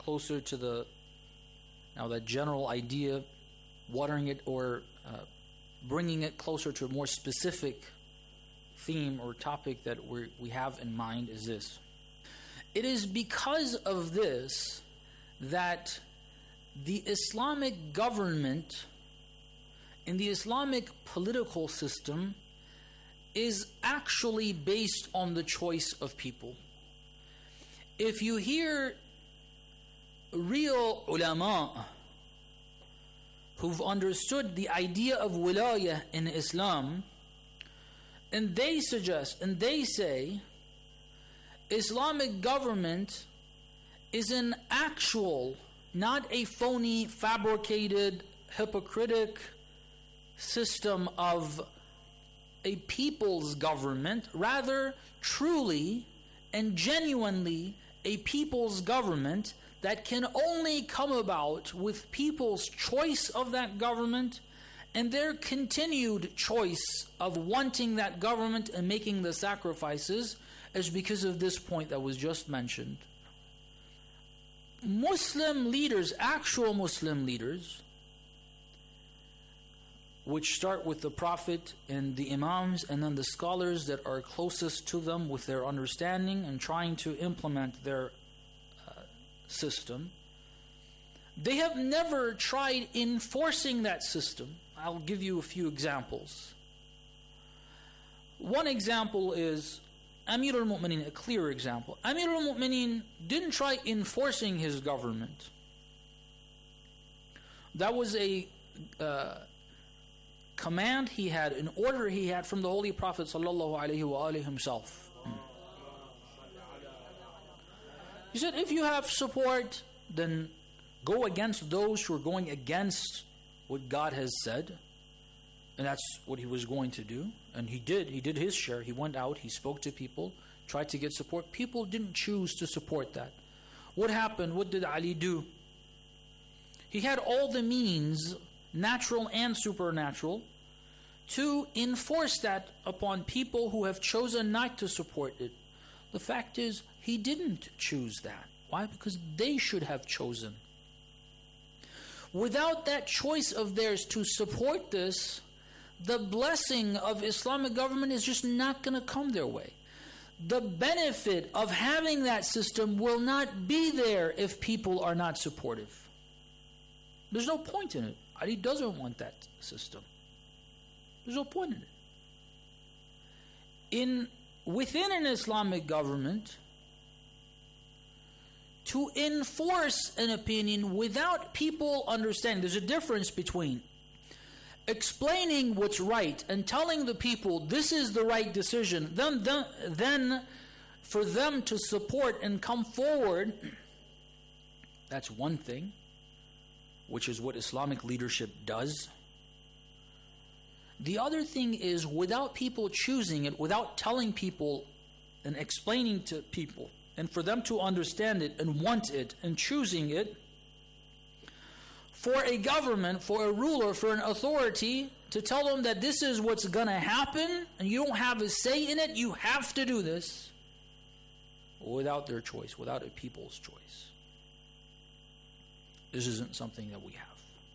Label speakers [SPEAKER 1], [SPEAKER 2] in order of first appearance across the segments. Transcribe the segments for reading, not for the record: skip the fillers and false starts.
[SPEAKER 1] closer to that general idea, watering it or bringing it closer to a more specific theme or topic that we have in mind is this. It is because of this that the Islamic government and the Islamic political system is actually based on the choice of people. If you hear real ulama who've understood the idea of wilayah in Islam, and they suggest and they say Islamic government is an actual, not a phony, fabricated, hypocritic system of a people's government, rather truly and genuinely a people's government that can only come about with people's choice of that government and their continued choice of wanting that government and making the sacrifices, is because of this point that was just mentioned. Muslim leaders, actual Muslim leaders, which start with the Prophet and the Imams and then the scholars that are closest to them with their understanding and trying to implement their system, they have never tried enforcing that system. I'll give you a few examples. One example is Amir al-Mu'mineen, a clear example. Amir al-Mu'mineen didn't try enforcing his government. That was a command he had, an order he had from the Holy Prophet ﷺ himself. He said, if you have support, then go against those who are going against what God has said. And that's what he was going to do. And he did his share. He went out, he spoke to people, tried to get support. People didn't choose to support that. What happened? What did Ali do? He had all the means, natural and supernatural, to enforce that upon people who have chosen not to support it. The fact is, he didn't choose that. Why? Because they should have chosen. Without that choice of theirs to support this, the blessing of Islamic government is just not going to come their way. The benefit of having that system will not be there if people are not supportive. There's no point in it. Ali doesn't want that system. There's no point in it. Within an Islamic government, to enforce an opinion without people understanding, there's a difference between explaining what's right and telling the people this is the right decision, then for them to support and come forward, that's one thing, which is what Islamic leadership does. The other thing is, without people choosing it, without telling people and explaining to people, and for them to understand it and want it and choosing it, for a government, for a ruler, for an authority to tell them that this is what's going to happen and you don't have a say in it, you have to do this, without their choice, without a people's choice. This isn't something that we have.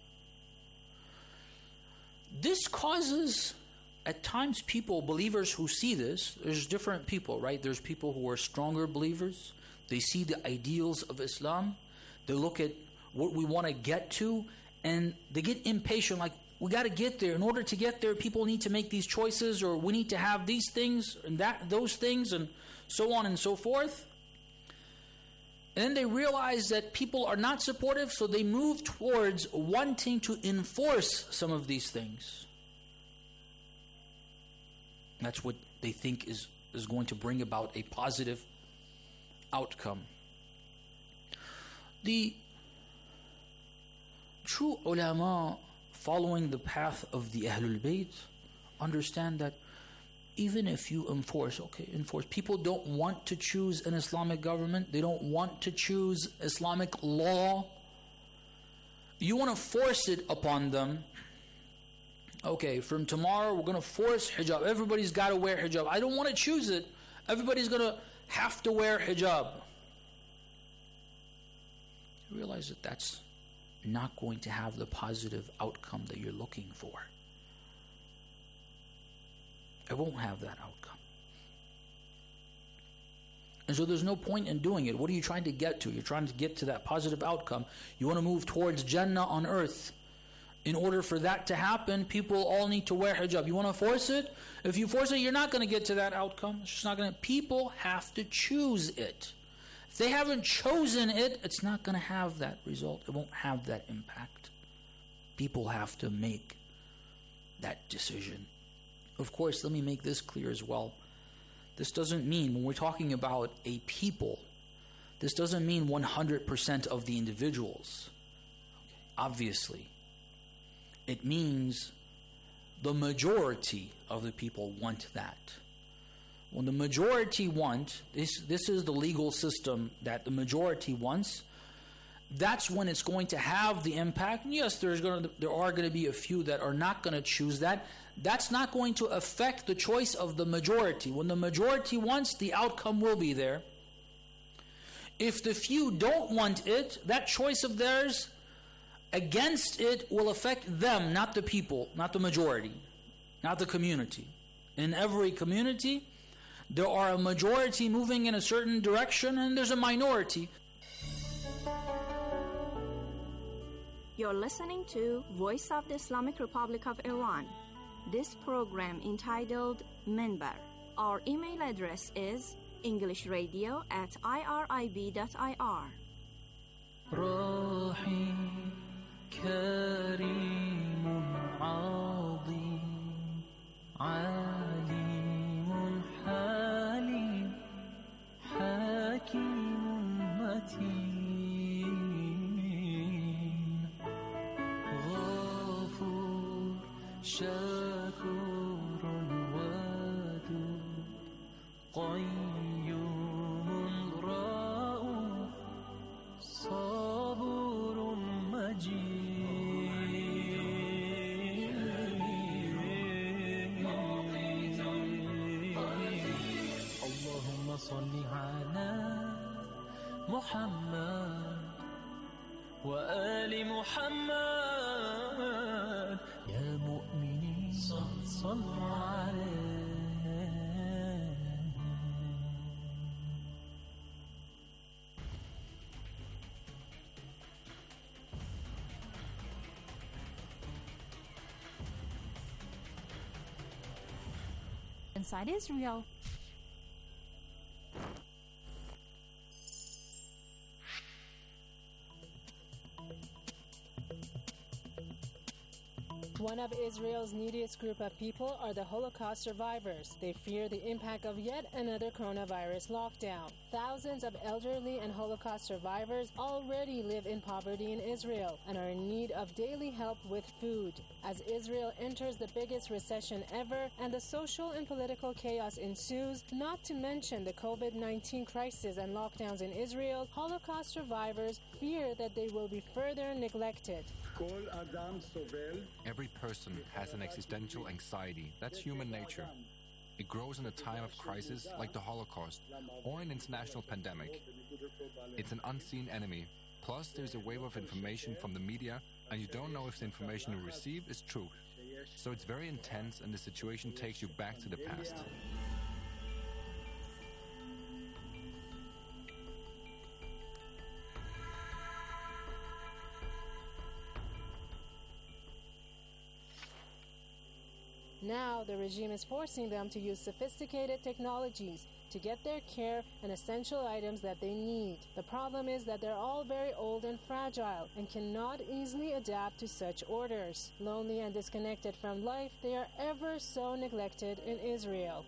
[SPEAKER 1] This causes, at times, people, believers who see this, there's different people, right? There's people who are stronger believers. They see the ideals of Islam. They look at what we want to get to, and they get impatient, like, we got to get there. In order to get there, people need to make these choices, or we need to have these things and those things, and so on and so forth. And then they realize that people are not supportive, so they move towards wanting to enforce some of these things. That's what they think is going to bring about a positive outcome. The true ulama, following the path of the Ahlul Bayt, understand that even if you enforce, people don't want to choose an Islamic government, they don't want to choose Islamic law, you want to force it upon them. Okay, from tomorrow we're going to force hijab, everybody's got to wear hijab. I don't want to choose it, everybody's going to have to wear hijab. you realize that that's not going to have the positive outcome that you're looking for. It won't have that outcome. And so there's no point in doing it. What are you trying to get to? You're trying to get to that positive outcome. You want to move towards Jannah on earth. In order for that to happen, people all need to wear hijab. You want to force it? If you force it, you're not going to get to that outcome. It's just not going to. People have to choose it. If they haven't chosen it, it's not going to have that result. It won't have that impact. People have to make that decision. Of course, let me make this clear as well. This doesn't mean, when we're talking about a people, this doesn't mean 100% of the individuals. Obviously. It means the majority of the people want that. When the majority want, this is the legal system that the majority wants, that's when it's going to have the impact. And yes, there are going to be a few that are not going to choose that. That's not going to affect the choice of the majority. When the majority wants, the outcome will be there. If the few don't want it, that choice of theirs against it will affect them, not the people, not the majority, not the community. In every community, there are a majority moving in a certain direction and there's a minority.
[SPEAKER 2] You're listening to Voice of the Islamic Republic of Iran. This program entitled Minbar. Our email address is englishradio@irib.ir.
[SPEAKER 3] كريم عظيم عليم حليم حكيم متين غفور شكور ودود قيوم رؤوف صبور مجيد صل على محمد وآل محمد يا مؤمنين صلوا عليه.
[SPEAKER 4] Inside Israel.
[SPEAKER 5] One of Israel's neediest group of people are the Holocaust survivors. They fear the impact of yet another coronavirus lockdown. Thousands of elderly and Holocaust survivors already live in poverty in Israel and are in need of daily help with food. As Israel enters the biggest recession ever and the social and political chaos ensues, not to mention the COVID-19 crisis and lockdowns in Israel, Holocaust survivors fear that they will be further neglected.
[SPEAKER 6] Every person has an existential anxiety. That's human nature. It grows in a time of crisis like the Holocaust or an international pandemic. It's an unseen enemy. Plus, there's a wave of information from the media, and you don't know if the information you receive is true. So it's very intense, and the situation takes you back to the past.
[SPEAKER 5] Now, the regime is forcing them to use sophisticated technologies to get their care and essential items that they need. The problem is that they're all very old and fragile and cannot easily adapt to such orders. Lonely and disconnected from life, they are ever so neglected in Israel.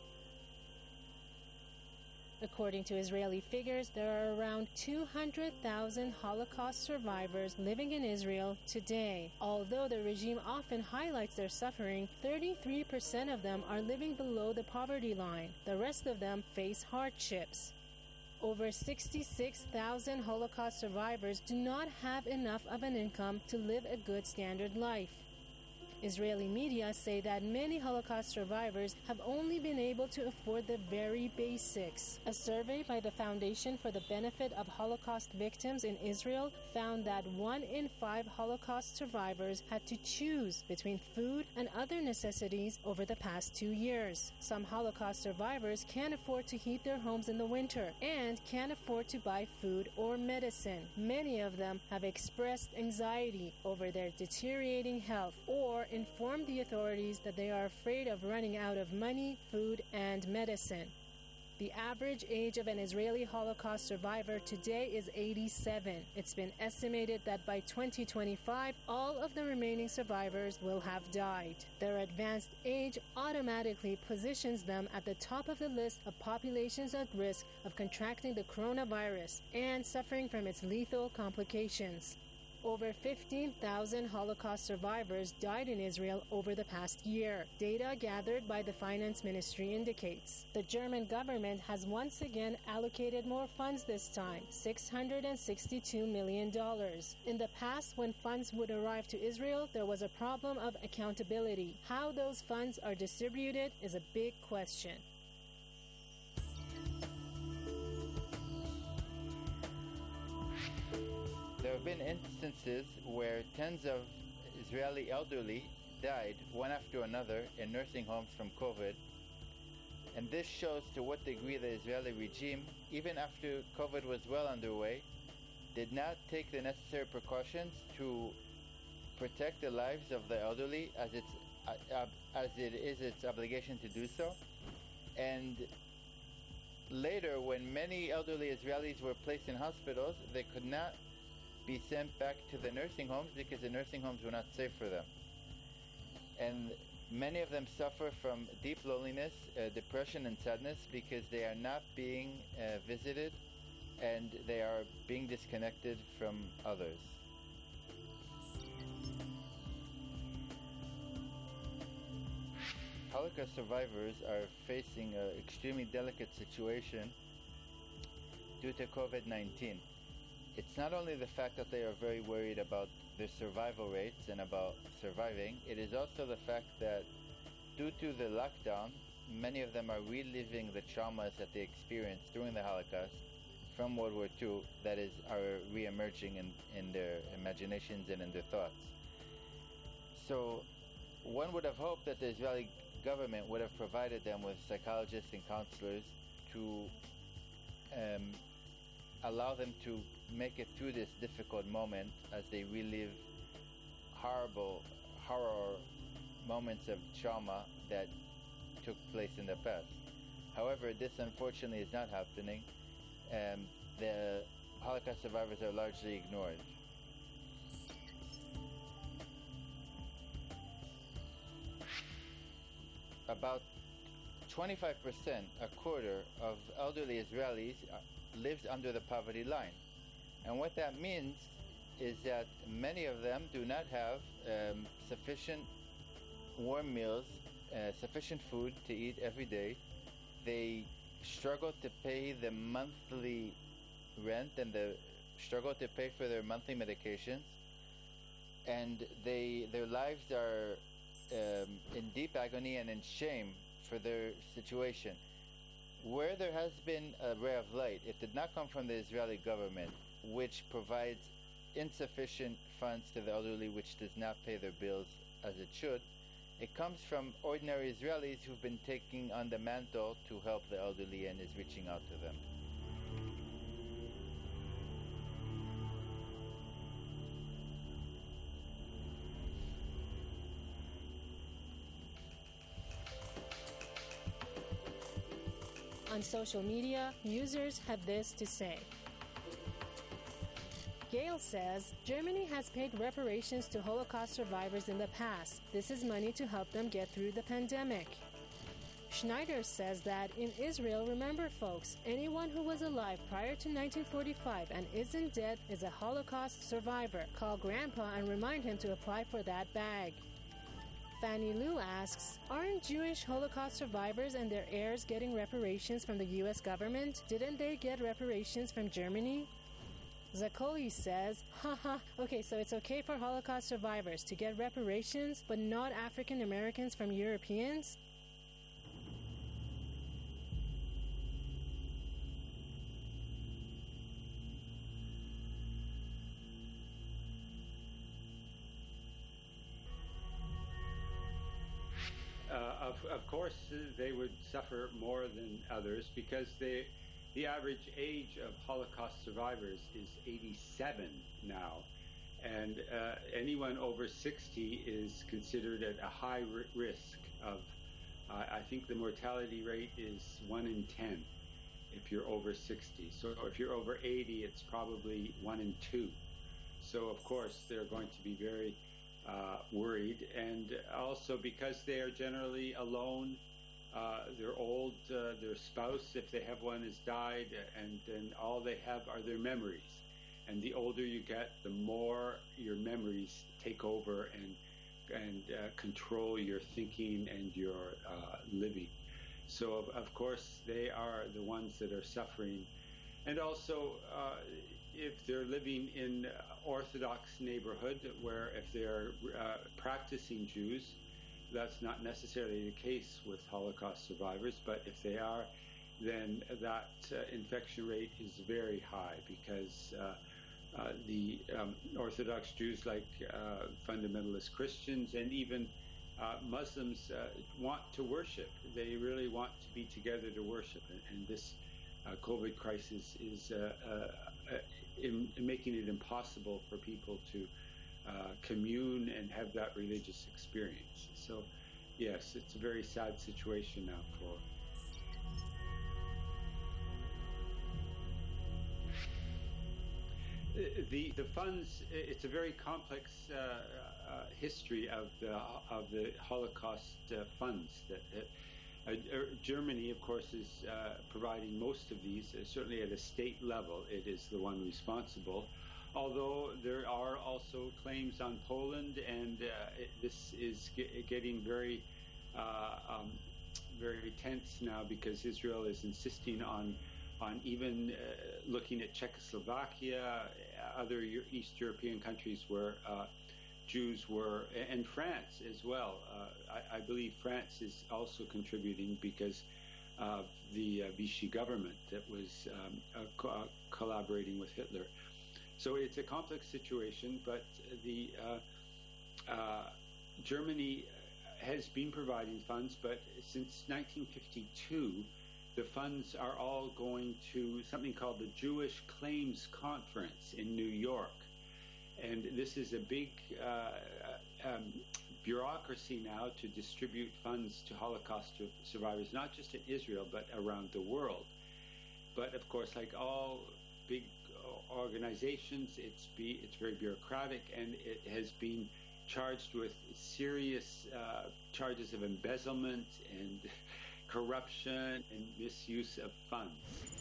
[SPEAKER 5] According to Israeli figures, there are around 200,000 Holocaust survivors living in Israel today. Although the regime often highlights their suffering, 33% of them are living below the poverty line. The rest of them face hardships. Over 66,000 Holocaust survivors do not have enough of an income to live a good standard life. Israeli media say that many Holocaust survivors have only been able to afford the very basics. A survey by the Foundation for the Benefit of Holocaust Victims in Israel found that 1 in 5 Holocaust survivors had to choose between food and other necessities over the past 2 years. Some Holocaust survivors can't afford to heat their homes in the winter and can't afford to buy food or medicine. Many of them have expressed anxiety over their deteriorating health or informed the authorities that they are afraid of running out of money, food, and medicine. The average age of an Israeli Holocaust survivor today is 87. It's been estimated that by 2025, all of the remaining survivors will have died. Their advanced age automatically positions them at the top of the list of populations at risk of contracting the coronavirus and suffering from its lethal complications. Over 15,000 Holocaust survivors died in Israel over the past year. Data gathered by the Finance Ministry indicates. The German government has once again allocated more funds this time, $662 million. In the past, when funds would arrive to Israel, there was a problem of accountability. How those funds are distributed is a big question.
[SPEAKER 4] There have been instances where tens of Israeli elderly died one after another in nursing homes from COVID, and this shows to what degree the Israeli regime, even after COVID was well underway, did not take the necessary precautions to protect the lives of the elderly as it is its obligation to do so. And later, when many elderly Israelis were placed in hospitals, they could not be sent back to the nursing homes because the nursing homes were not safe for them. And many of them suffer from deep loneliness, depression and sadness because they are not being visited and they are being disconnected from others. Holocaust survivors are facing an extremely delicate situation due to COVID-19. It's not only the fact that they are very worried about their survival rates and about surviving, it is also the fact that due to the lockdown, many of them are reliving the traumas that they experienced during the Holocaust from World War II, that is, are re-emerging in their imaginations and in their thoughts. So one would have hoped that the Israeli government would have provided them with psychologists and counselors to allow them to make it through this difficult moment as they relive horror moments of trauma that took place in the past. However, this unfortunately is not happening. The Holocaust survivors are largely ignored. About 25%, a quarter of elderly Israelis lives under the poverty line. And what that means is that many of them do not have sufficient warm meals, sufficient food to eat every day. They struggle to pay the monthly rent and struggle to pay for their monthly medications. And their lives are in deep agony and in shame for their situation. Where there has been a ray of light, it did not come from the Israeli government, which provides insufficient funds to the elderly, which does not pay their bills as it should. It comes from ordinary Israelis who've been taking on the mantle to help the elderly and is reaching out to them.
[SPEAKER 5] On social media, users have this to say. Gail says, Germany has paid reparations to Holocaust survivors in the past. This is money to help them get through the pandemic. Schneider says that in Israel, remember folks, anyone who was alive prior to 1945 and isn't dead is a Holocaust survivor. Call Grandpa and remind him to apply for that bag. Fanny Lou asks, aren't Jewish Holocaust survivors and their heirs getting reparations from the U.S. government? Didn't they get reparations from Germany? Zakoli says, haha, okay, so it's okay for Holocaust survivors to get reparations, but not African Americans from Europeans?
[SPEAKER 7] Of course, they would suffer more than others because the average age of Holocaust survivors is 87 now, and anyone over 60 is considered at a high risk of, I think the mortality rate is 1 in 10 if you're over 60. So if you're over 80, it's probably 1 in 2. So of course, they're going to be very worried, and also because they are generally alone, they're old, their spouse, if they have one, has died, and then all they have are their memories. And the older you get, the more your memories take over and control your thinking and your living. So of course they are the ones that are suffering. And also, if they're living in Orthodox neighborhood, where if they're practicing Jews, that's not necessarily the case with Holocaust survivors, but if they are, then that infection rate is very high because the Orthodox Jews, like fundamentalist Christians and even Muslims, want to worship. They really want to be together to worship, and this COVID crisis is in making it impossible for people to commune and have that religious experience. So, yes, it's a very sad situation now for. The funds. It's a very complex history of the Holocaust funds. Germany, of course, is providing most of these. Certainly at a state level, it is the one responsible. Although there are also claims on Poland, and this is getting very, very tense now because Israel is insisting on even looking at Czechoslovakia, other East European countries where Jews were, and France as well. I believe France is also contributing because of the Vichy government that was collaborating with Hitler. So it's a complex situation, but the Germany has been providing funds, but since 1952, the funds are all going to something called the Jewish Claims Conference in New York. And this is a big bureaucracy now to distribute funds to Holocaust survivors, not just in Israel, but around the world. But of course, like all big organizations, it's very bureaucratic, and it has been charged with serious charges of embezzlement and corruption and misuse of funds.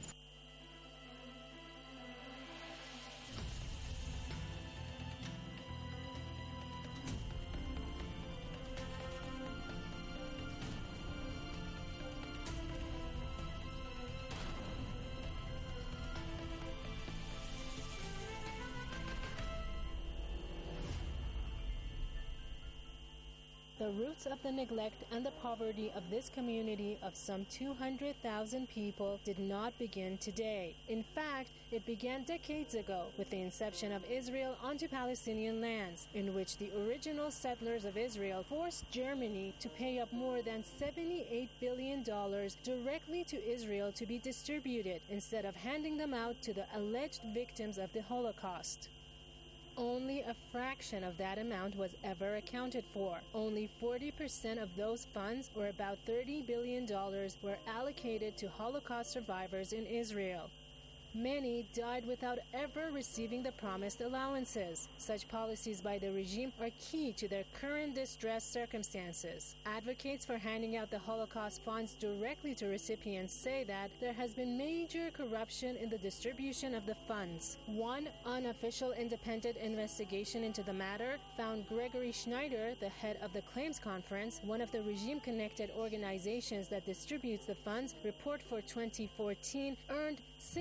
[SPEAKER 5] The roots of the neglect and the poverty of this community of some 200,000 people did not begin today. In fact, it began decades ago with the inception of Israel onto Palestinian lands, in which the original settlers of Israel forced Germany to pay up more than $78 billion directly to Israel to be distributed, instead of handing them out to the alleged victims of the Holocaust. Only a fraction of that amount was ever accounted for. Only 40% of those funds, or about $30 billion, were allocated to Holocaust survivors in Israel. Many died without ever receiving the promised allowances. Such policies by the regime are key to their current distressed circumstances. Advocates for handing out the Holocaust funds directly to recipients say that there has been major corruption in the distribution of the funds. One unofficial independent investigation into the matter found Gregory Schneider, the head of the Claims Conference, one of the regime-connected organizations that distributes the funds, report for 2014 earned $600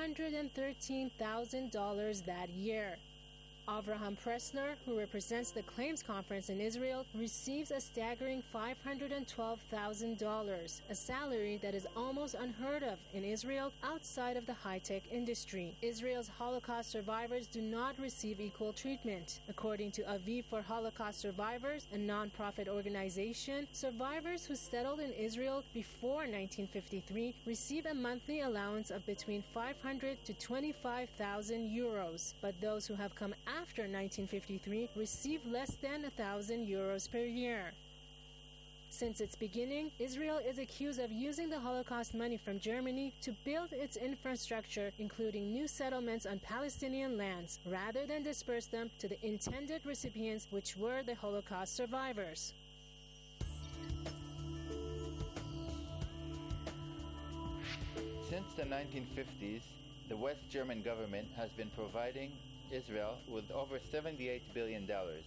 [SPEAKER 5] $113,000 that year. Avraham Pressler, who represents the Claims Conference in Israel, receives a staggering $512,000, a salary that is almost unheard of in Israel outside of the high-tech industry. Israel's Holocaust survivors do not receive equal treatment. According to Aviv for Holocaust Survivors, a non-profit organization, survivors who settled in Israel before 1953 receive a monthly allowance of between 500 to 25,000 euros, but those who have come after 1953 receive less than 1,000 euros per year. Since its beginning, Israel is accused of using the Holocaust money from Germany to build its infrastructure, including new settlements on Palestinian lands, rather than disperse them to the intended recipients, which were the Holocaust survivors.
[SPEAKER 4] Since the 1950s, the West German government has been providing Israel with over $78 billion.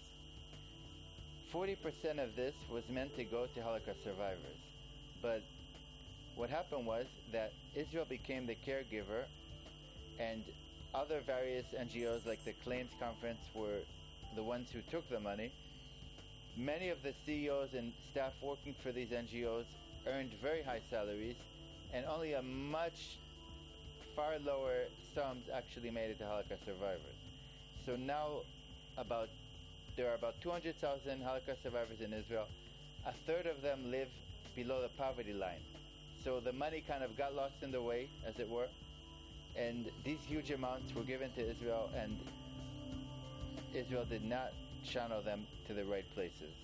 [SPEAKER 4] 40% of this was meant to go to Holocaust survivors. But what happened was that Israel became the caregiver, and other various NGOs like the Claims Conference were the ones who took the money. Many of the CEOs and staff working for these NGOs earned very high salaries, and only a much far lower sums actually made it to Holocaust survivors. So now there are about 200,000 Holocaust survivors in Israel. A third of them live below the poverty line. So the money kind of got lost in the way, as it were. And these huge amounts were given to Israel, and Israel did not channel them to the right places.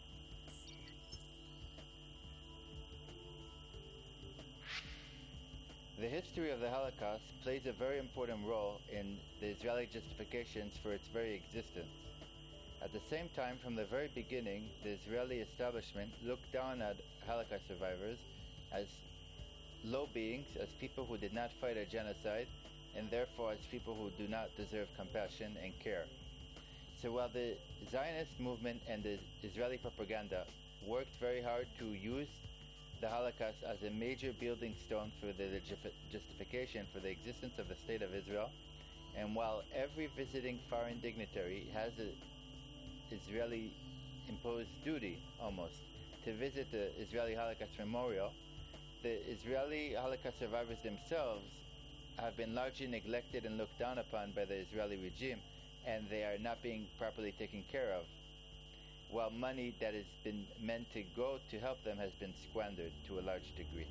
[SPEAKER 4] The history of the Holocaust plays a very important role in the Israeli justifications for its very existence. At the same time, from the very beginning, the Israeli establishment looked down at Holocaust survivors as low beings, as people who did not fight a genocide, and therefore as people who do not deserve compassion and care. So while the Zionist movement and the Israeli propaganda worked very hard to use the Holocaust as a major building stone for the justification for the existence of the State of Israel, and while every visiting foreign dignitary has an Israeli imposed duty almost to visit the Israeli Holocaust Memorial, the Israeli Holocaust survivors themselves have been largely neglected and looked down upon by the Israeli regime, and they are not being properly taken care of, while money that has been meant to go to help them has been squandered to a large degree.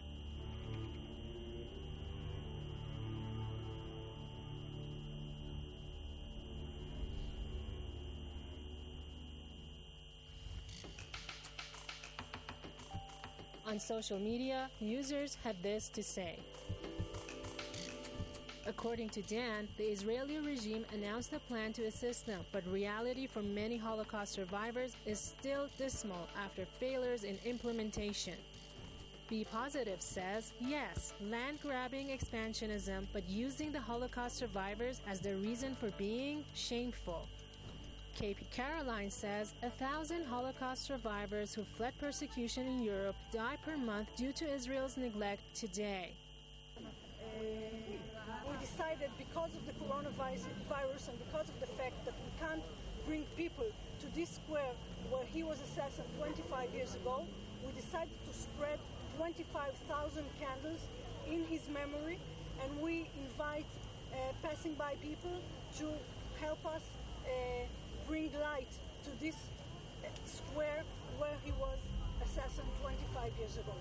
[SPEAKER 5] On social media, users had this to say. According to Dan, the Israeli regime announced a plan to assist them, but reality for many Holocaust survivors is still dismal after failures in implementation. Be Positive says, yes, land-grabbing expansionism, but using the Holocaust survivors as the reason for being shameful. KP Caroline says, 1,000 Holocaust survivors who fled persecution in Europe die per month due to Israel's neglect today.
[SPEAKER 8] We decided because of the coronavirus and because of the fact that we can't bring people to this square where he was assassinated 25 years ago, we decided to spread 25,000 candles in his memory, and we invite passing by people to help us bring light to this square where he was assassinated 25 years ago.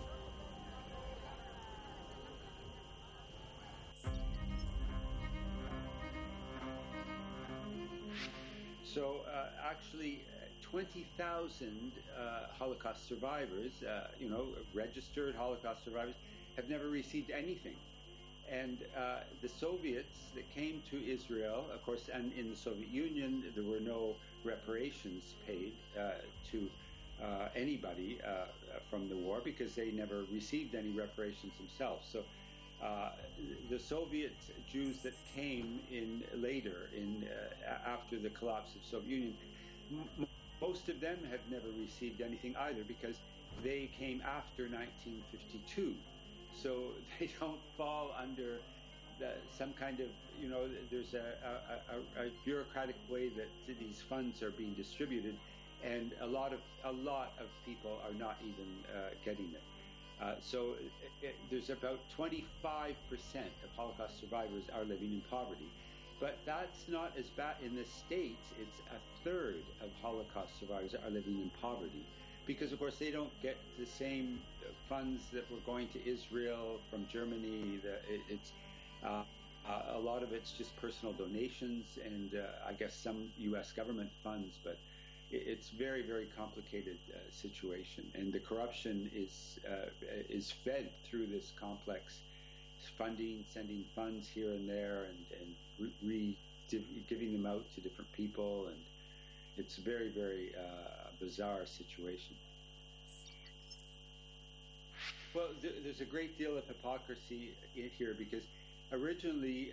[SPEAKER 7] So actually 20,000 Holocaust survivors, registered Holocaust survivors, have never received anything. And the Soviets that came to Israel, of course, and in the Soviet Union, there were no reparations paid to anybody from the war because they never received any reparations themselves. So the Soviet Jews that came in later, after the collapse of the Soviet Union, most of them have never received anything either because they came after 1952. So they don't fall under some kind of, there's a bureaucratic way that these funds are being distributed, and a lot of people are not even getting it. So there's about 25% of Holocaust survivors are living in poverty. But that's not as bad. In the States, it's a third of Holocaust survivors are living in poverty, because, of course, they don't get the same funds that were going to Israel from Germany. It's a lot of it's just personal donations and I guess some U.S. government funds, but it's very, very complicated situation, and the corruption is fed through this complex funding, sending funds here and there, and giving them out to different people, and it's a very, very bizarre situation. Well, there's a great deal of hypocrisy here, because originally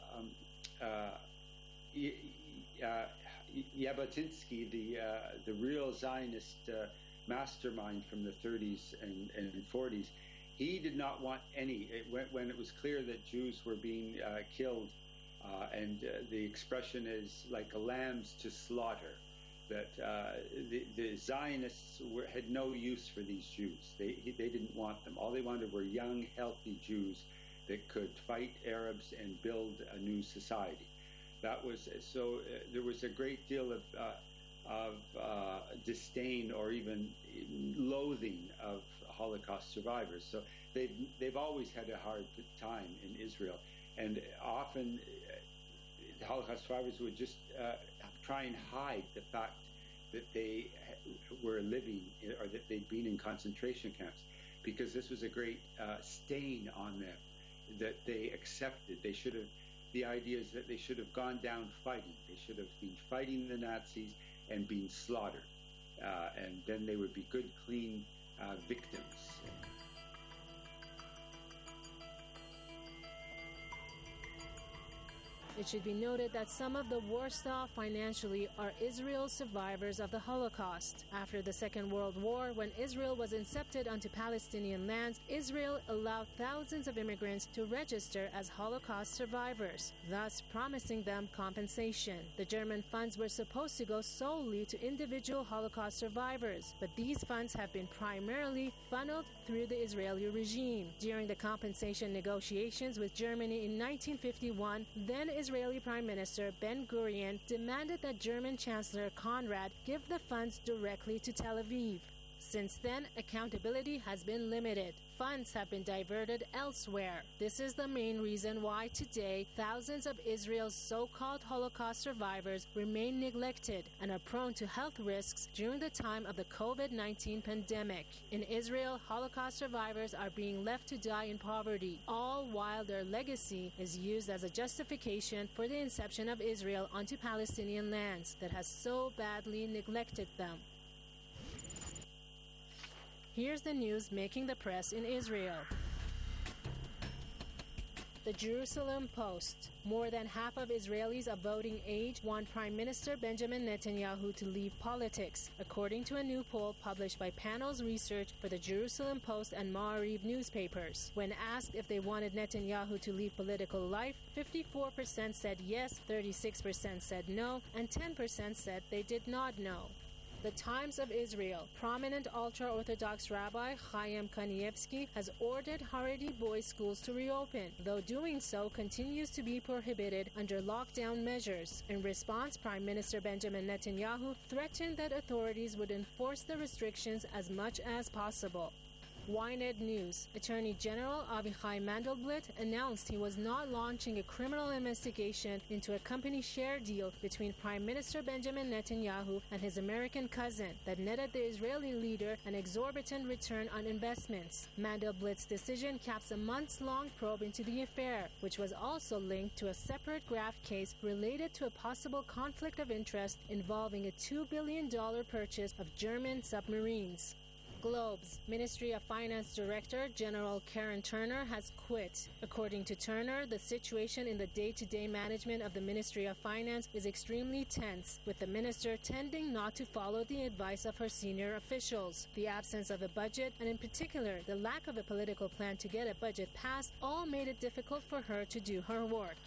[SPEAKER 7] Jabotinsky, the real Zionist mastermind from the 30s and 40s, he did not want any. When it was clear that Jews were being killed, and the expression is like lambs to slaughter, that the Zionists had no use for these Jews. They didn't want them. All they wanted were young, healthy Jews that could fight Arabs and build a new society. That was so. There was a great deal of disdain or even loathing of Holocaust survivors. So they've always had a hard time in Israel, and often the Holocaust survivors would just try and hide the fact that they were living or that they'd been in concentration camps, because this was a great stain on them that they accepted. They should have. The idea is that they should have gone down fighting. They should have been fighting the Nazis and been slaughtered, and then they would be good, clean victims.
[SPEAKER 5] It should be noted that some of the worst off financially are Israel's survivors of the Holocaust. After the Second World War, when Israel was incepted onto Palestinian lands, Israel allowed thousands of immigrants to register as Holocaust survivors, thus promising them compensation. The German funds were supposed to go solely to individual Holocaust survivors, but these funds have been primarily funneled through the Israeli regime. During the compensation negotiations with Germany in 1951, then Israeli Prime Minister Ben-Gurion demanded that German Chancellor Konrad give the funds directly to Tel Aviv. Since then, accountability has been limited. Funds have been diverted elsewhere. This is the main reason why today thousands of Israel's so-called Holocaust survivors remain neglected and are prone to health risks during the time of the COVID-19 pandemic. In Israel, Holocaust survivors are being left to die in poverty, all while their legacy is used as a justification for the inception of Israel onto Palestinian lands that has so badly neglected them. Here's the news making the press in Israel. The Jerusalem Post. More than half of Israelis of voting age want Prime Minister Benjamin Netanyahu to leave politics, according to a new poll published by Panels Research for the Jerusalem Post and Ma'ariv newspapers. When asked if they wanted Netanyahu to leave political life, 54% said yes, 36% said no, and 10% said they did not know. The Times of Israel. Prominent ultra-Orthodox Rabbi Chaim Kanievsky has ordered Haredi boys' schools to reopen, though doing so continues to be prohibited under lockdown measures. In response, Prime Minister Benjamin Netanyahu threatened that authorities would enforce the restrictions as much as possible. Ynet News. Attorney General Avichai Mandelblit announced he was not launching a criminal investigation into a company share deal between Prime Minister Benjamin Netanyahu and his American cousin that netted the Israeli leader an exorbitant return on investments. Mandelblit's decision caps a months-long probe into the affair, which was also linked to a separate graft case related to a possible conflict of interest involving a $2 billion purchase of German submarines. globes. Ministry of Finance Director General Karen Turner has quit. According to Turner, the situation in the day-to-day management of the Ministry of Finance is extremely tense, with the minister tending not to follow the advice of her senior officials. The absence of a budget, and in particular the lack of a political plan to get a budget passed, all made it difficult for her to do her work.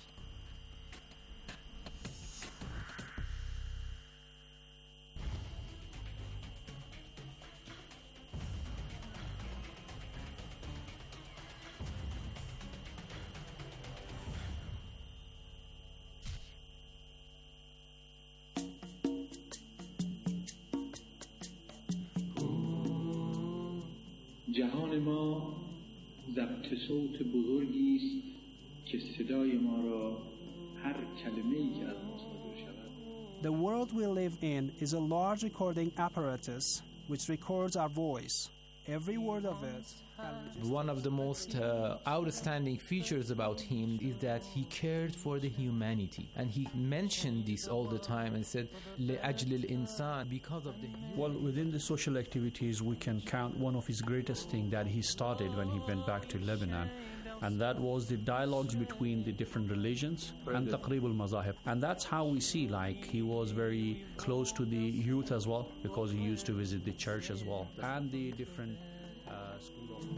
[SPEAKER 9] جهان ما ضبط صوت بزرگی است که صدای ما را هر کلمه‌ای که از ما صادر شود.
[SPEAKER 10] The world we live in is a large recording apparatus which records our voice. Every word of it.
[SPEAKER 11] One of the most outstanding features about him is that he cared for the humanity, and he mentioned this all the time and said لأجل الإنسان, because of the human.
[SPEAKER 12] Well, within the social activities we can count one of his greatest things that he started when he went back to Lebanon, and that was the dialogues between the different religions and taqrib al-mazahib. And that's how we see, like, he was very close to the youth as well, because he used to visit the church as well and the different school of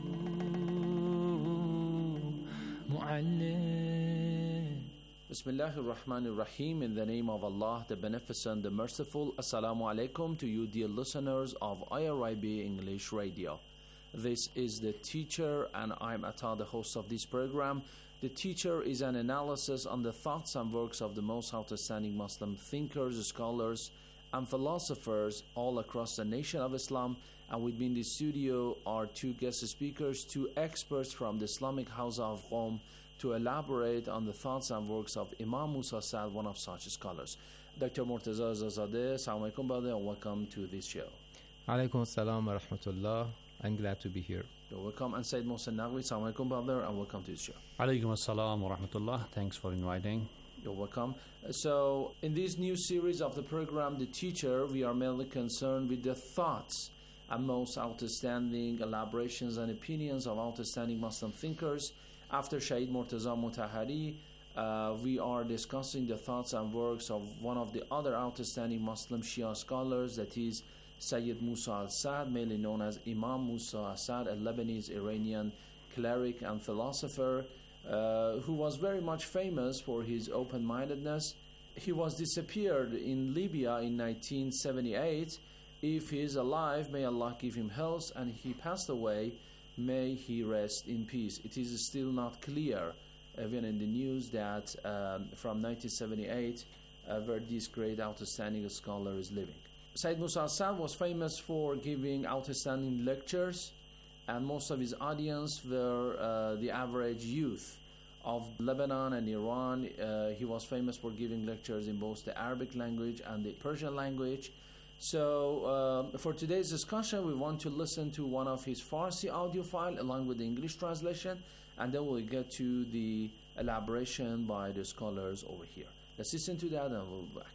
[SPEAKER 13] Bismillah ar-Rahman ar-Rahim. In the name of Allah, the Beneficent, the Merciful. Assalamu alaikum to you, dear listeners of IRIB English Radio. This is The Teacher, and I'm Atta, the host of this program. The Teacher is an analysis on the thoughts and works of the most outstanding Muslim thinkers, scholars, and philosophers all across the nation of Islam. And with me in the studio are two guest speakers, two experts from the Islamic House of Qom, to elaborate on the thoughts and works of Imam Musa Saad, one of such scholars. Dr. Murtaza Azazadeh, assalamu alaikum, brother, and welcome to this show.
[SPEAKER 11] Alaikum assalam wa rahmatullah. I'm glad to be here.
[SPEAKER 13] You're welcome. And Sayyid Mohsen Naqvi, assalamu alaikum, brother, and welcome to the show.
[SPEAKER 12] Alaikum assalam wa rahmatullah. Thanks for inviting.
[SPEAKER 13] You're welcome. So, in this new series of the program, The Teacher, we are mainly concerned with the thoughts and most outstanding elaborations and opinions of outstanding Muslim thinkers. After Shaykh Murtaza Mutahari, we are discussing the thoughts and works of one of the other outstanding Muslim Shia scholars, that is Sayyid Musa al-Sad, mainly known as Imam Musa al-Sad, a Lebanese Iranian cleric and philosopher who was very much famous for his open-mindedness. He was disappeared in Libya in 1978. If he is alive, may Allah give him health, and he passed away, may he rest in peace. It is still not clear, even in the news, that from 1978, where this great outstanding scholar is living. Sayyid Musa al-Sad was famous for giving outstanding lectures, and most of his audience were the average youth of Lebanon and Iran. He was famous for giving lectures in both the Arabic language and the Persian language. So for today's discussion, we want to listen to one of his Farsi audio file along with the English translation, and then we'll get to the elaboration by the scholars over here. Let's listen to that and we'll be back.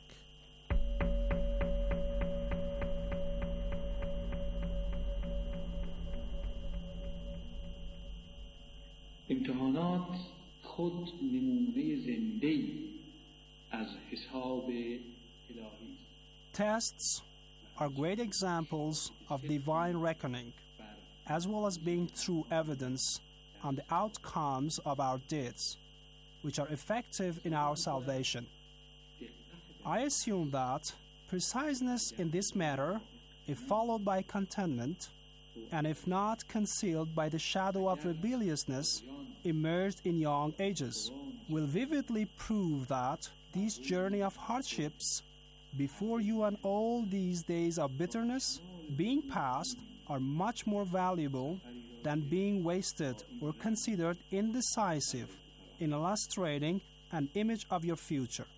[SPEAKER 9] امتحانات خود نمونه زنده‌ای از حساب الهی.
[SPEAKER 10] Tests are great examples of divine reckoning, as well as being true evidence on the outcomes of our deeds, which are effective in our salvation. I assume that preciseness in this matter, if followed by contentment, and if not concealed by the shadow of rebelliousness emerged in young ages, will vividly prove that this journey of hardships before you and all these days of bitterness being passed are much more valuable than being wasted or considered indecisive in illustrating an image of your future.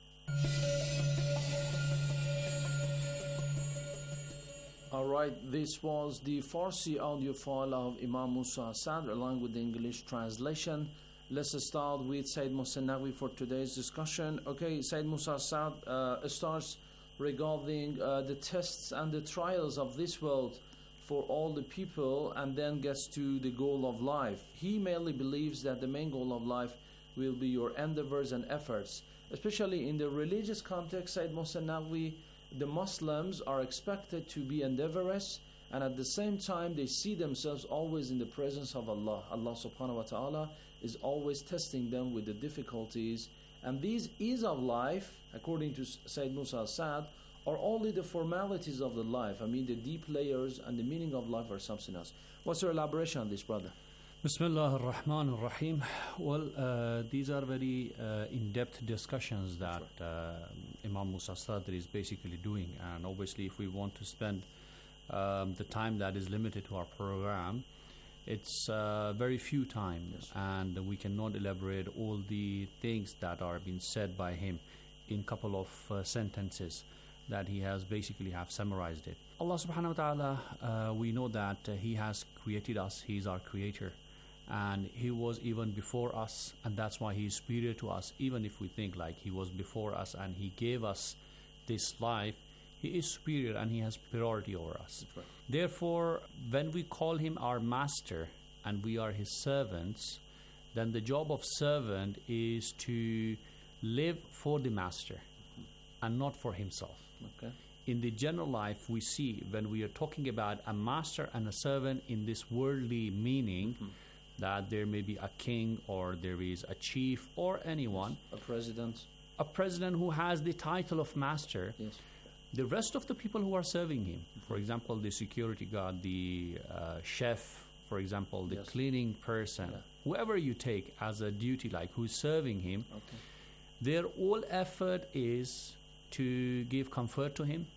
[SPEAKER 13] Alright, this was the Farsi audio file of Imam Musa al-Sad along with the English translation. Let's start with Sayyid Mohsen Naqvi for today's discussion. Okay, Sayyid Musa al-Sad starts regarding the tests and the trials of this world for all the people and then gets to the goal of life. He mainly believes that the main goal of life will be your endeavors and efforts. Especially in the religious context, Sayyid Mohsen Naqvi, the Muslims are expected to be endeavorous, and at the same time they see themselves always in the presence of Allah. Allah subhanahu wa ta'ala is always testing them with the difficulties, and these ease of life, according to Sayyid Musa al-Sad, are only the formalities of the life. I mean, the deep layers and the meaning of life are something else. What's your elaboration on this, brother?
[SPEAKER 12] Bismillah ar-Rahman ar-Rahim. Well, these are very in-depth discussions that Imam Musa Sadr is basically doing, and obviously if we want to spend the time that is limited to our program, it's very few times, and we cannot elaborate all the things that are being said by him in couple of sentences that he has basically have summarized it. Allah subhanahu wa ta'ala, we know that he has created us, he is our creator, and he was even before us, and that's why he is superior to us. Even if we think like he was before us and he gave us this life, he is superior and he has priority over us.
[SPEAKER 13] Right.
[SPEAKER 12] Therefore, when we call him our master and we are his servants, then the job of servant is to live for the master and not for himself.
[SPEAKER 13] Okay.
[SPEAKER 12] In the general life, we see when we are talking about a master and a servant in this worldly meaning, that there may be a king or there is a chief or anyone,
[SPEAKER 13] a president
[SPEAKER 12] who has the title of master.
[SPEAKER 13] Yes.
[SPEAKER 12] The rest of the people who are serving him, for example, the security guard, the chef, for example, the cleaning person, whoever you take as a duty, like who's serving him, their all effort is to give comfort to him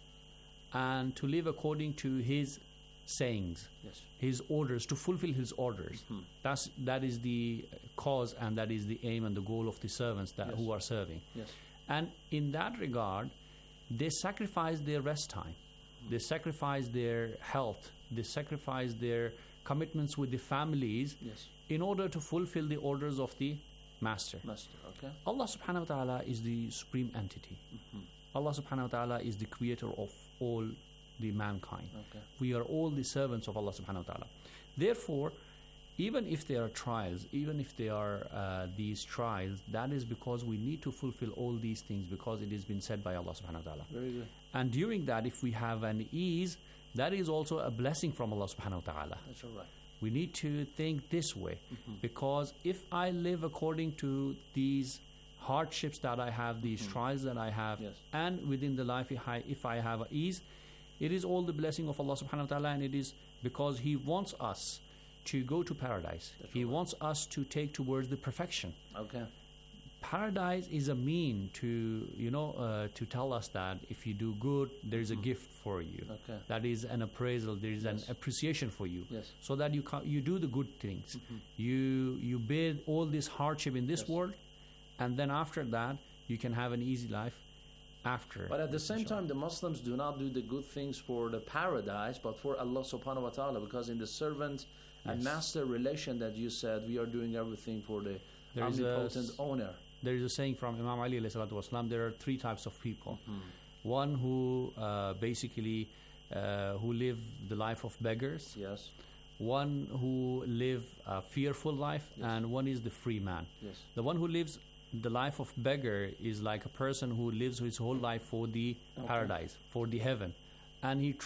[SPEAKER 12] and to live according to his sayings, his orders, to fulfill his orders. That is the cause, and that is the aim and the goal of the servants that who are serving. And in that regard, they sacrifice their rest time, they sacrifice their health, they sacrifice their commitments with the families in order to fulfill the orders of the master.
[SPEAKER 13] Okay.
[SPEAKER 12] Allah subhanahu wa ta'ala is the supreme entity. Allah subhanahu wa ta'ala is the creator of all the mankind. We are all the servants of Allah subhanahu wa ta'ala. Therefore, even if there are trials, even if there are these trials, that is because we need to fulfill all these things, because it has been said by Allah subhanahu wa ta'ala.
[SPEAKER 13] Very good.
[SPEAKER 12] And during that, if we have an ease, that is also a blessing from Allah subhanahu wa ta'ala.
[SPEAKER 13] That's all right.
[SPEAKER 12] We need to think this way, because if I live according to these hardships that I have, these trials that I have, and within the life if I have ease, it is all the blessing of Allah subhanahu wa ta'ala, and it is because He wants us to go to paradise. He wants us to take towards the perfection.
[SPEAKER 13] Okay.
[SPEAKER 12] Paradise is a mean to, to tell us that if you do good, there is a gift for you.
[SPEAKER 13] Okay.
[SPEAKER 12] That is an appraisal, there is an appreciation for you.
[SPEAKER 13] Yes.
[SPEAKER 12] So that you do the good things. You bear all this hardship in this world, and then after that, you can have an easy life after.
[SPEAKER 13] But at the same time, the Muslims do not do the good things for the paradise, but for Allah subhanahu wa ta'ala, because in the servant and master relation that you said, we are doing everything for the omnipotent owner.
[SPEAKER 12] There is a saying from Imam Ali alayhi salatu wasalam, there are three types of people. One who basically who live the life of beggars.
[SPEAKER 13] Yes.
[SPEAKER 12] One who live a fearful life, and one is the free man.
[SPEAKER 13] Yes.
[SPEAKER 12] The one who lives the life of beggar is like a person who lives his whole life for the paradise, for the heaven. And he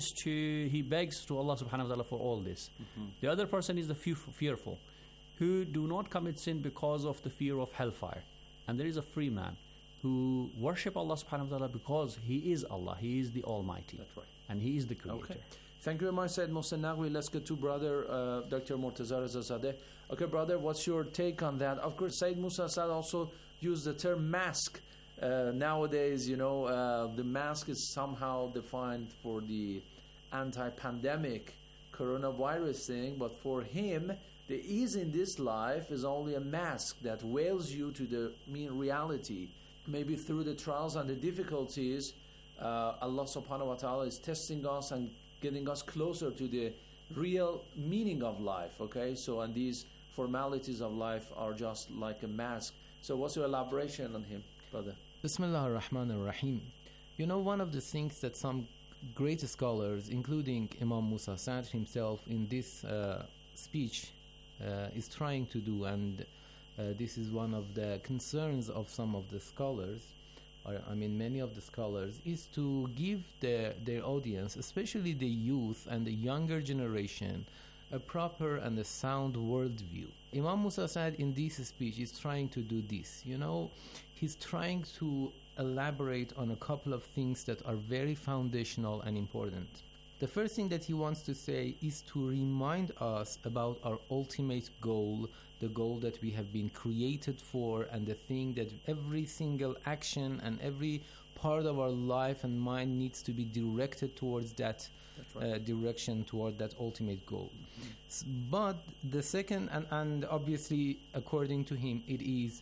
[SPEAKER 12] begs to Allah subhanahu wa ta'ala for all this. The other person is the fearful, who do not commit sin because of the fear of hellfire. And there is a free man who worship Allah subhanahu wa ta'ala because He is Allah, He is the Almighty.
[SPEAKER 13] That's right.
[SPEAKER 12] And He is the Creator.
[SPEAKER 13] Okay. Thank you very much, Sayyid Mohsen Naqvi. Let's get to brother Dr. Murtaza Reza Zadeh. Okay, brother, what's your take on that? Of course, Sayyid Musa Asad also used the term mask. Nowadays, the mask is somehow defined for the anti-pandemic coronavirus thing, but for him, the ease in this life is only a mask that veils you to the mean reality. Maybe through the trials and the difficulties, Allah subhanahu wa ta'ala is testing us and getting us closer to the real meaning of life, okay? So, and these formalities of life are just like a mask. So what's your elaboration on him, brother?
[SPEAKER 11] Bismillah ar-Rahman ar-Rahim. One of the things that some great scholars, including Imam Musa Sa'd himself, in this speech is trying to do, and this is one of the concerns of some of the scholars, many of the scholars, is to give their audience, especially the youth and the younger generation, a proper and a sound worldview. Imam Musa Sa'd in this speech is trying to do this. He's trying to elaborate on a couple of things that are very foundational and important. The first thing that he wants to say is to remind us about our ultimate goal, the goal that we have been created for, and the thing that every single action and every part of our life and mind needs to be directed towards that direction, toward that ultimate goal. But the second, and obviously according to him, it is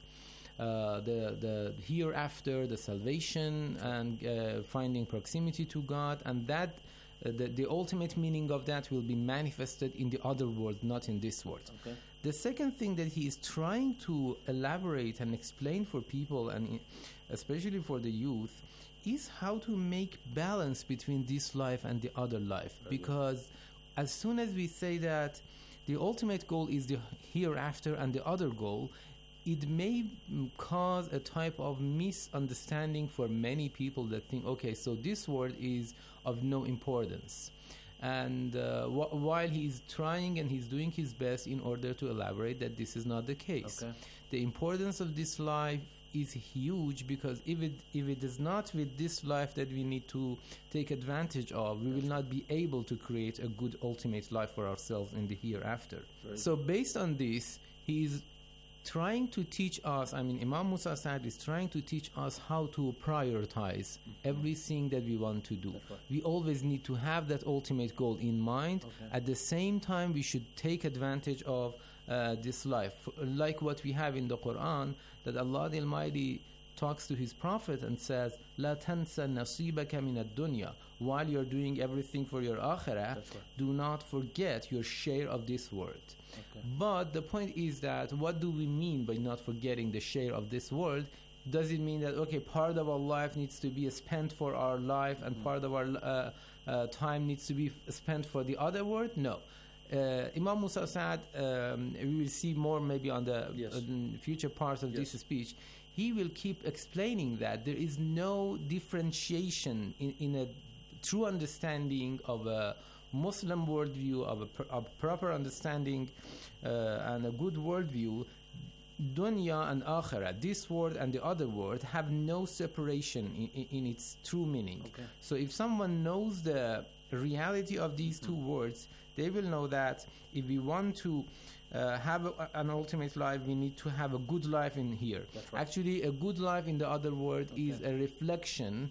[SPEAKER 11] the hereafter, the salvation, and finding proximity to God, and that the ultimate meaning of that will be manifested in the other world, not in this world.
[SPEAKER 13] Okay.
[SPEAKER 11] The second thing that he is trying to elaborate and explain for people, and especially for the youth, is how to make balance between this life and the other life. Because as soon as we say that the ultimate goal is the hereafter and the other goal, it may cause a type of misunderstanding for many people that think, okay, so this world is of no importance. And while he's trying and he's doing his best in order to elaborate that this is not the case.
[SPEAKER 13] Okay.
[SPEAKER 11] The importance of this life is huge, because if it is not with this life that we need to take advantage of, we will not be able to create a good ultimate life for ourselves in the hereafter. So based on this, he is trying to teach us, Imam Musa Sa'd is trying to teach us how to prioritize everything that we want to do. We always need to have that ultimate goal in mind. At the same time, we should take advantage of this life. Like what we have in the Quran, that Allah the Almighty talks to His Prophet and says, "La tansa nasibaka min ad-dunya." While you're doing everything for your akhirah, do not forget your share of this world. But the point is that, what do we mean by not forgetting the share of this world? Does it mean that, okay, part of our life needs to be spent for our life and part of our time needs to be spent for the other world? No. Imam Musa Sa'd, we will see more maybe on the future parts of this speech. He will keep explaining that there is no differentiation in a true understanding of a Muslim worldview, of a proper understanding and a good worldview. Dunya and Akhirah, this world and the other world, have no separation in its true meaning. So if someone knows the reality of these two words, they will know that if we want to have an ultimate life, we need to have a good life in here. Actually, a good life in the other world is a reflection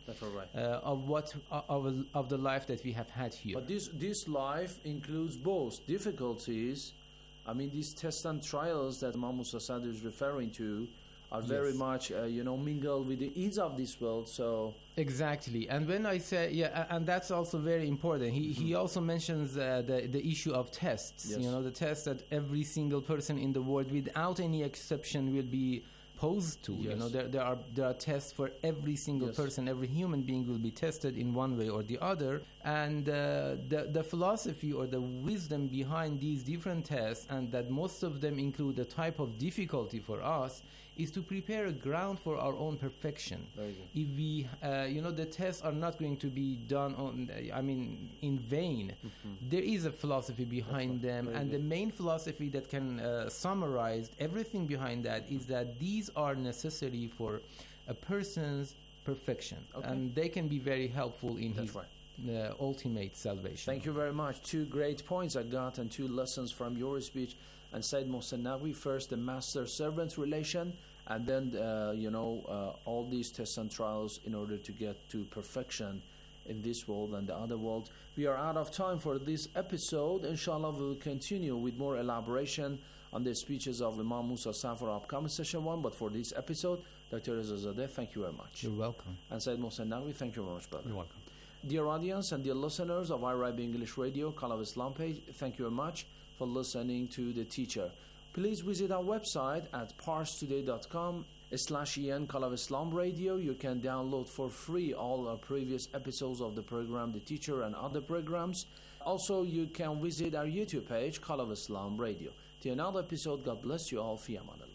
[SPEAKER 11] of the life that we have had here.
[SPEAKER 13] But this life includes both difficulties. These tests and trials that Imam Musa Sa'd is referring to are very much mingled with the ease of this world. So
[SPEAKER 11] exactly. And when I say and that's also very important. He also mentions the issue of tests. The tests that every single person in the world, without any exception, will be posed to. There are tests for every single person. Every human being will be tested in one way or the other. And the philosophy or the wisdom behind these different tests, and that most of them include a type of difficulty for us, is to prepare a ground for our own perfection. If we, the tests are not going to be done in vain. There is a philosophy behind them, and the main philosophy that can summarize everything behind that is that these are necessary for a person's perfection, and they can be very helpful in his ultimate salvation.
[SPEAKER 13] Thank you very much. Two great points I got, and two lessons from your speech. And Sayyid Mohsen Naqvi, first the master-servant relation, and then all these tests and trials in order to get to perfection in this world and the other world. We are out of time for this episode. Inshallah, we will continue with more elaboration on the speeches of Imam Musa Sa'd for upcoming session 1. But for this episode, Dr. Reza Zadeh, thank you very much.
[SPEAKER 11] You're welcome.
[SPEAKER 13] And Sayyid Mohsen Naqvi, thank you very much, brother.
[SPEAKER 12] You're welcome.
[SPEAKER 13] Dear audience and dear listeners of IRIB English Radio, Call of Islam page, thank you very much for listening to the teacher. Please visit our website at parstoday.com /EN Call of Islam Radio. You can download for free all our previous episodes of the program, The Teacher, and other programs. Also, you can visit our YouTube page, Call of Islam Radio. To another episode, God bless you all. Fi aman Allah.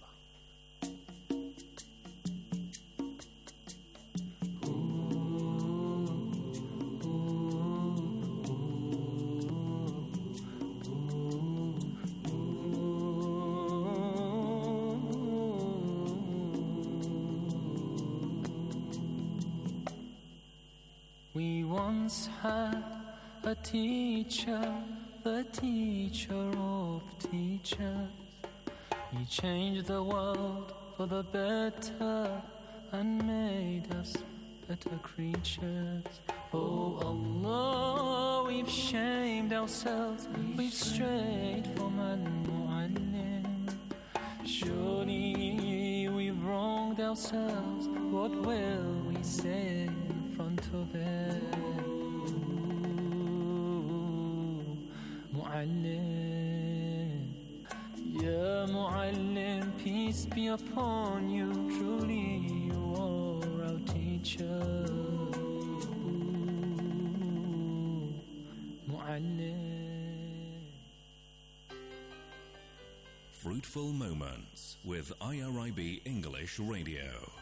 [SPEAKER 3] We once had a teacher, the teacher of teachers. He changed the world for the better and made us better creatures. Oh Allah, we've shamed ourselves, we've strayed from Al-Mu'allim. Surely we've wronged ourselves, what will we say in front of it? Mu'allim, Ya Mu'allim, peace be upon you, truly you are our teacher. Mu'allim.
[SPEAKER 14] Fruitful Moments with IRIB English Radio.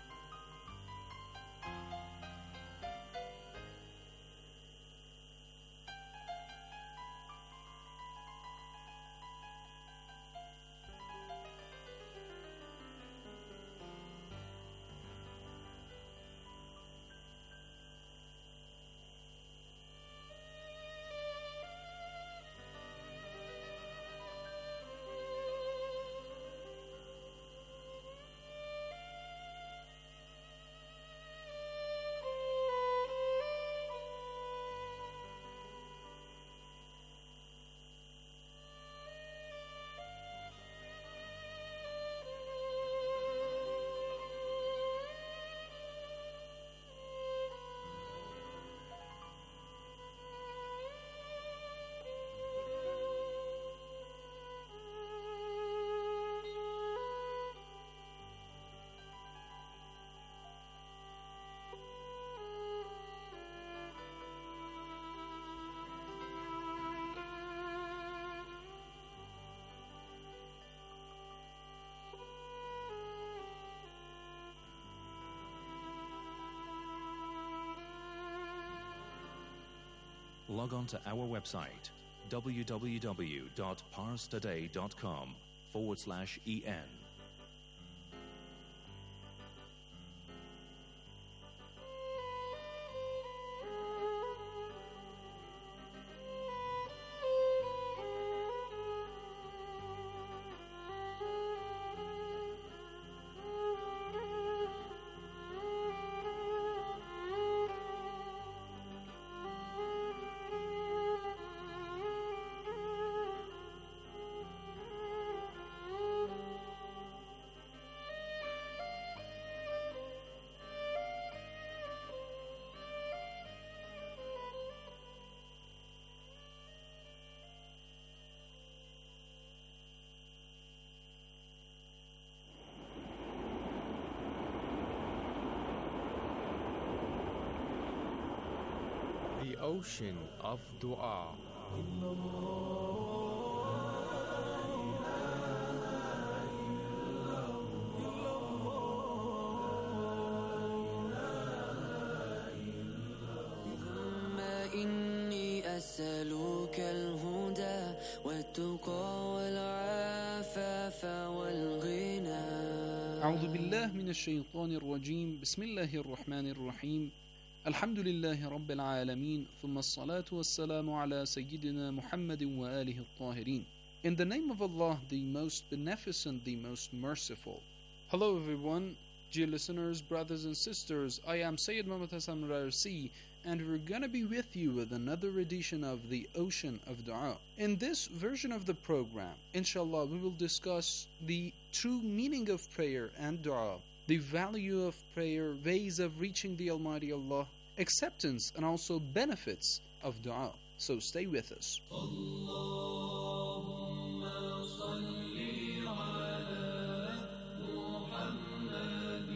[SPEAKER 14] Log on to our website www.parstoday.com/EN.
[SPEAKER 15] The ocean of dua.
[SPEAKER 16] إني أسألك الهدى والتقى والعفاف والغنى.
[SPEAKER 17] أعوذ بالله من الشيطان الرجيم. بسم الله الرحمن الرحيم. الحمد لله رب العالمين. ثم الصلاة والسلام على سيدنا محمد وآله الطاهرين. In the name of Allah, the most beneficent, the most merciful. Hello everyone, dear listeners, brothers and sisters. I am Sayyid Muhammad Hassan Rarsi, and we're going to be with you with another edition of the Ocean of Dua. In this version of the program, inshallah, we will discuss the true meaning of prayer and dua, the value of prayer, ways of reaching the Almighty Allah, acceptance and also benefits of dua. So stay with us.
[SPEAKER 3] Allahumma salli ala Muhammad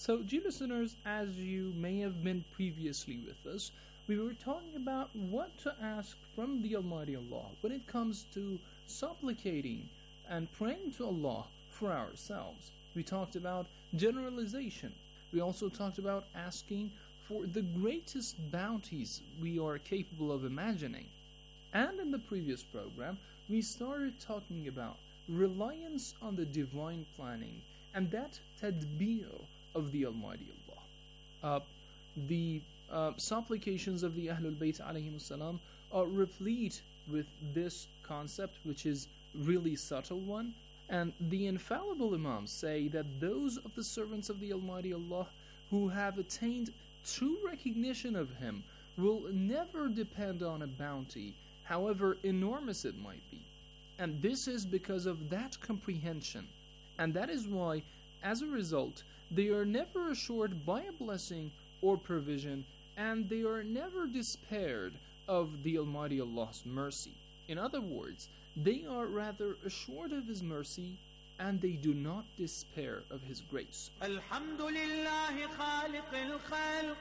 [SPEAKER 17] So, dear listeners, as you may have been previously with us, we were talking about what to ask from the Almighty Allah when it comes to supplicating and praying to Allah for ourselves. We talked about generalization. We also talked about asking for the greatest bounties we are capable of imagining. And in the previous program, we started talking about reliance on the divine planning and that tadbir of the Almighty Allah. The supplications of the Ahlul Bayt alayhimus salam are replete with this concept, which is really subtle one. And the infallible Imams say that those of the servants of the Almighty Allah who have attained true recognition of Him will never depend on a bounty, however enormous it might be. And this is because of that comprehension. And that is why, as a result, they are never assured by a blessing or provision, and they are never despaired of the Almighty Allah's mercy. In other words, they are rather assured of His mercy, and they do not despair of His grace.
[SPEAKER 18] Alhamdulillah khaliq al-khalq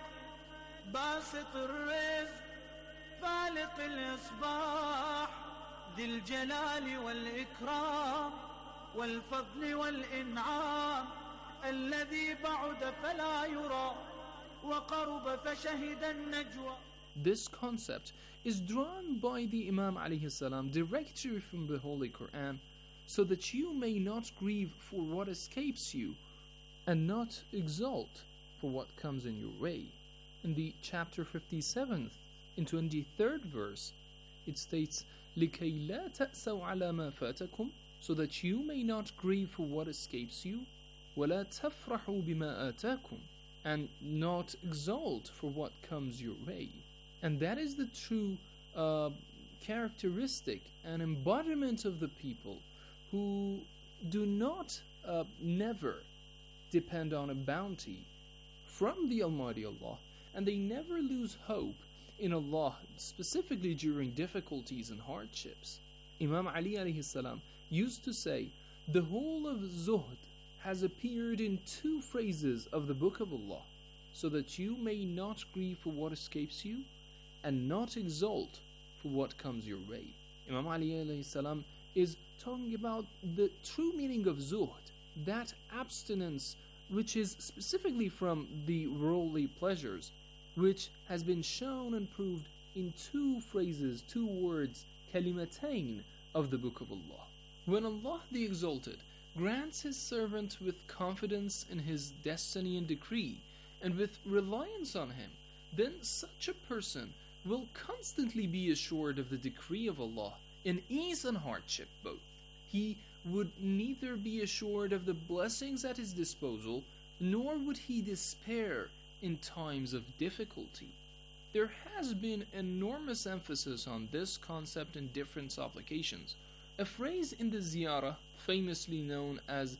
[SPEAKER 18] basit al-rizq faliq al-isbah dhil jalali wal-ikram wal-fadli wal-in'am alladhi ba'uda fala yura wa qaruba fashahida an-najwa.
[SPEAKER 17] This concept is drawn by the Imam alayhi salam directly from the Holy Quran, so that you may not grieve for what escapes you and not exult for what comes in your way. In the chapter 57th, in 23rd verse, it states, لِكَيْ لَا تَأْسَوْا عَلَى مَا فَاتَكُمْ, so that you may not grieve for what escapes you, وَلَا تَفْرَحُوا بِمَا آتَاكُمْ, and not exult for what comes your way. And that is the true characteristic and embodiment of the people who do not never depend on a bounty from the Almighty Allah, and they never lose hope in Allah, specifically during difficulties and hardships. Imam Ali alayhi salam used to say, the whole of Zuhd has appeared in 2 phrases of the Book of Allah, so that you may not grieve for what escapes you and not exult for what comes your way. Imam Ali alayhi salam is talking about the true meaning of zuhd, that abstinence which is specifically from the worldly pleasures, which has been shown and proved in 2 phrases, 2 words, kalimatain of the Book of Allah. When Allah the Exalted grants His servant with confidence in His destiny and decree, and with reliance on Him, then such a person will constantly be assured of the decree of Allah in ease and hardship both. He would neither be assured of the blessings at his disposal, nor would he despair in times of difficulty. There has been enormous emphasis on this concept in different supplications. A phrase in the ziyarah, famously known as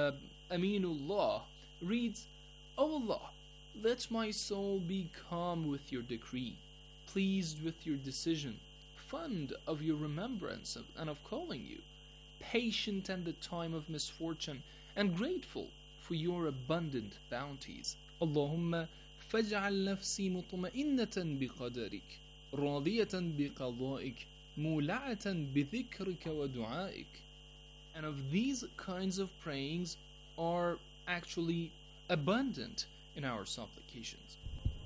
[SPEAKER 17] Aminullah, reads, O Allah, let my soul be calm with your decree, pleased with your decision, fond of your remembrance and of calling you, patient at the time of misfortune, and grateful for your abundant bounties. Allahumma faj'al nafsi mutma'innatan biqadarik, radiyatan biqada'ik, mula'atan bidhikrika wa du'aik. And of these kinds of prayings are actually abundant in our supplications.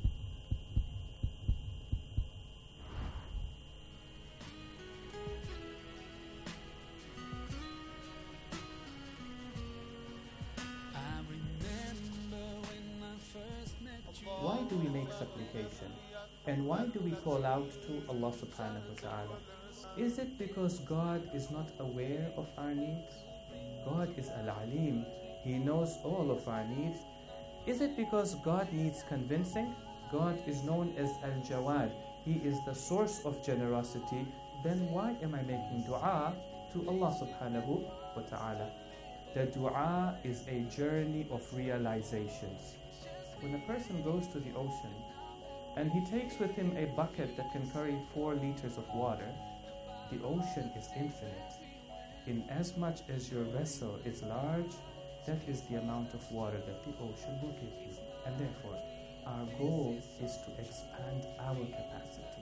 [SPEAKER 19] Why do we make supplication? And why do we call out to Allah subhanahu wa ta'ala? Is it because God is not aware of our needs? God is Al-Alim. He knows all of our needs. Is it because God needs convincing? God is known as Al-Jawad. He is the source of generosity. Then why am I making dua to Allah subhanahu wa ta'ala? The dua is a journey of realizations. When a person goes to the ocean and he takes with him a bucket that can carry 4 liters of water, the ocean is infinite. In as much as your vessel is large, that is the amount of water that the ocean will give you. And therefore, our goal is to expand our capacity.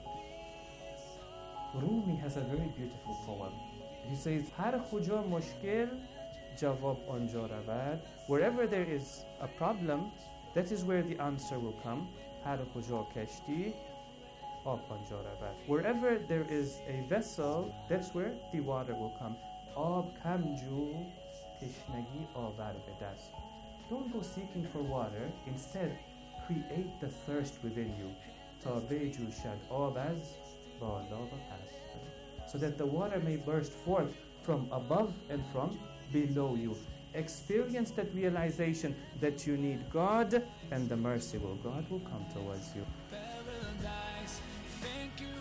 [SPEAKER 19] Rumi has a very beautiful poem. He says, "Har khuja mushkil, jawab anja ravad." Wherever there is a problem, that is where the answer will come. Har khuja kashti, ab anja ravad. Wherever there is a vessel, that's where the water will come. Ab kamju tishnagi avar bedast. Don't go seeking for water. Instead, create the thirst within you. Ta bejushad ab az bala va past. So that the water may burst forth from above and from below you. Experience that realization that you need God, and the merciful God will come towards you.
[SPEAKER 3] Paradise, thank you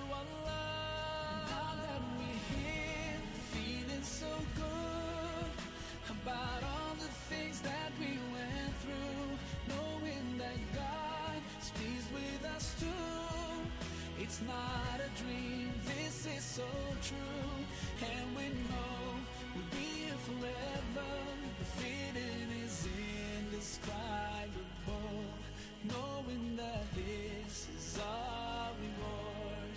[SPEAKER 3] Allah, now that we're here, feeling so good about all the things that we went through, knowing that God is pleased with us too. It's not a dream, this is so true, and we know we'll be here forever. The feeling is indescribable, knowing that this is our reward.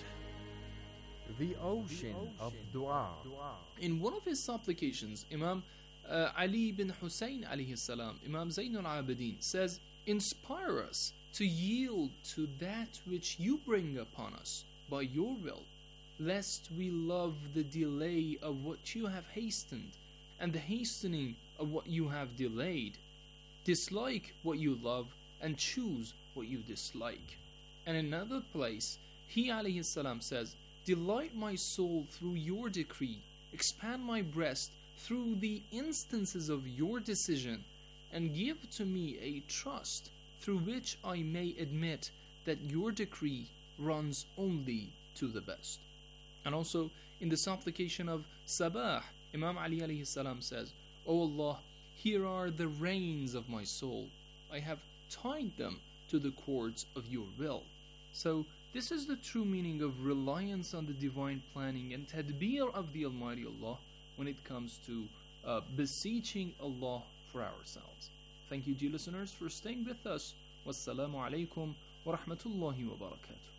[SPEAKER 15] The ocean of dua.
[SPEAKER 17] In one of his supplications, Imam Ali bin Hussein alayhi salam, Imam Zainul Abidin says, "Inspire us to yield to that which you bring upon us by your will, lest we love the delay of what you have hastened, and the hastening of what you have delayed, dislike what you love, and choose what you dislike." And in another place, he alayhi salam says, "Delight my soul through your decree, expand my breast through the instances of your decision, and give to me a trust through which I may admit that your decree runs only to the best." And also in the supplication of Sabah, Imam Ali alayhi salam says, "O Allah, here are the reins of my soul. I have tied them to the cords of your will." So this is the true meaning of reliance on the divine planning and tadbir of the Almighty Allah when it comes to beseeching Allah for ourselves. Thank you, dear listeners, for staying with us. Wassalamu alaikum wa rahmatullahi wa barakatuh.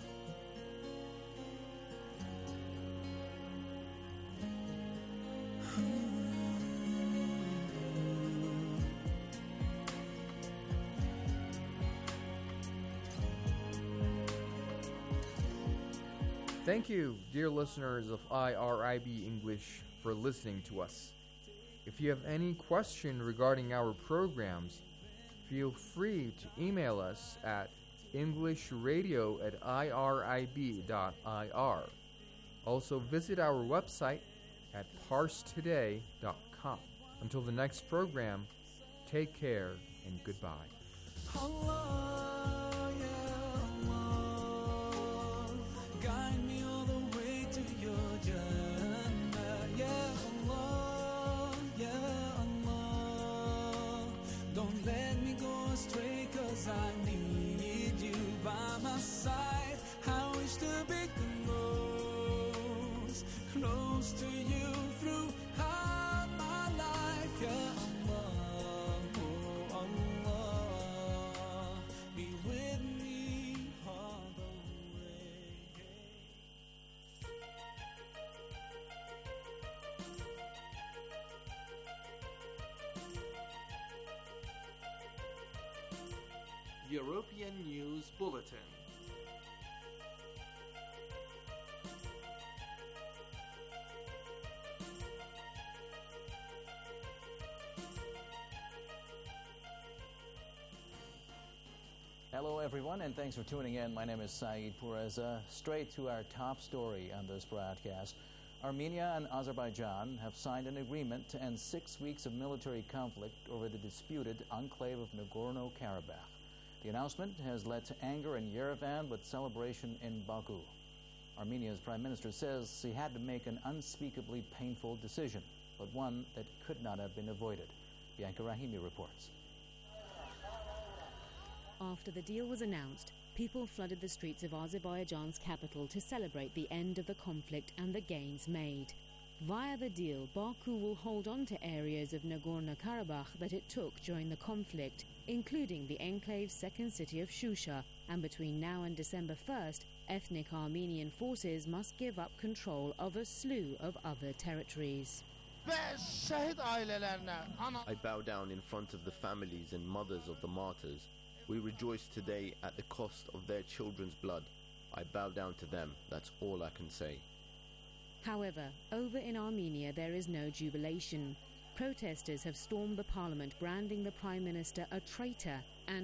[SPEAKER 15] Thank you, dear listeners of IRIB English, for listening to us. If you have any question regarding our programs, feel free to email us at englishradio@irib.ir. Also visit our website at parstoday.com. Until the next program, take care and goodbye.
[SPEAKER 3] Allah, yeah, Allah, guide me all the way to your Jannah. Yeah, Allah, yeah, Allah, don't let me go astray, 'cause I need you by my side. I wish to be close to you throughout my life. Yeah, Allah, oh Allah, be with me all the way.
[SPEAKER 20] European News Bulletin.
[SPEAKER 21] Hello everyone, and thanks for tuning in. My name is Saeed Poureza. Straight to our top story on this broadcast. Armenia and Azerbaijan have signed an agreement to end 6 weeks of military conflict over the disputed enclave of Nagorno-Karabakh. The announcement has led to anger in Yerevan with celebration in Baku. Armenia's prime minister says he had to make an unspeakably painful decision, but one that could not have been avoided. Bianca Rahimi reports.
[SPEAKER 22] After the deal was announced, people flooded the streets of Azerbaijan's capital to celebrate the end of the conflict and the gains made. Via the deal, Baku will hold on to areas of Nagorno-Karabakh that it took during the conflict, including the enclave's second city of Shusha, and between now and December 1st, ethnic Armenian forces must give up control of a slew of other territories.
[SPEAKER 1] I bow down in front of the families and mothers of the martyrs. We rejoice today at the cost of their children's blood. I bow down to them, that's all I can say.
[SPEAKER 22] However, over in Armenia there is no jubilation. Protesters have stormed the parliament, branding the Prime Minister a traitor